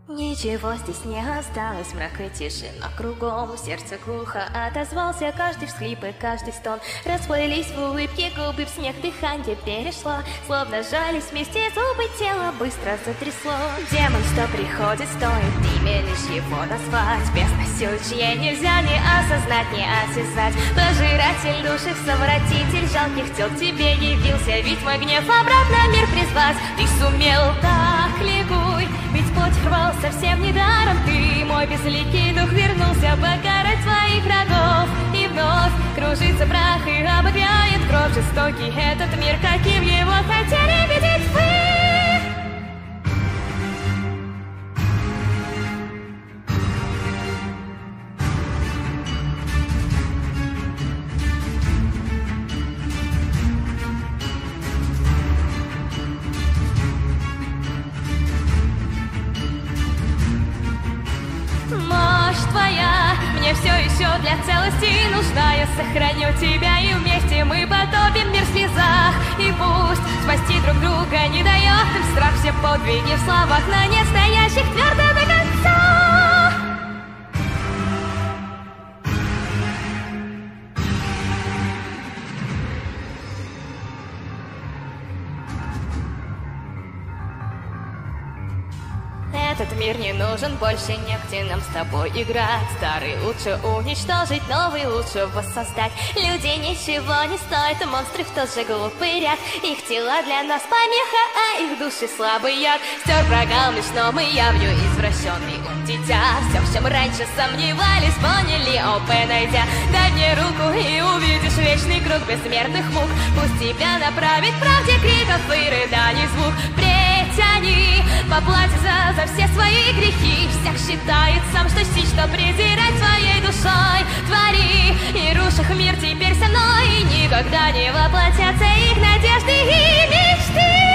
Ничего здесь не осталось, мрак и тишина кругом. Сердце глухо отозвался каждый всхлип и каждый стон. Расплылись в улыбке губы, в снег дыхание перешло. Словно жались вместе зубы, тело быстро затрясло. Демон, что приходит, стоит имя лишь его назвать. Безносючее нельзя не осознать, не осязать. Пожиратель души, совратитель жалких тел тебе явился. Ведь мой гнев обратно мир призвать. Ты сумел так, ликуй, ведь путь рвал совсем недаром. Ты, мой безликий дух, вернулся покарать своих врагов. И вновь кружится прах и обогряет кровь. Жестокий этот мир, каким его хотели видеть вы. Мощь твоя мне все еще для целости нужна. Я сохраню тебя, и вместе мы потопим мир в слезах. И пусть спасти друг друга не дает им страх. Все подвиги в словах, но не стоящих твердо до конца. Этот мир не нужен больше, негде нам с тобой играть. Старый лучше уничтожить, новый лучше воссоздать. Люди ничего не стоят, монстры в тот же глупый ряд. Их тела для нас помеха, а их души слабый яд. Стер прогал меж сном и явью извращенный ум дитя. Все, в чем раньше сомневались, поняли, найдя. Дай мне руку и увидишь вечный круг бессмертных мук. Пусть тебя направит к правде криков и рыданий звук. Притяни, поплати за все свои грехи. Всяк считает сам, что сить, что презирать своей душой. Твори и рушь их мир теперь со мной. И никогда не воплотятся их надежды и мечты.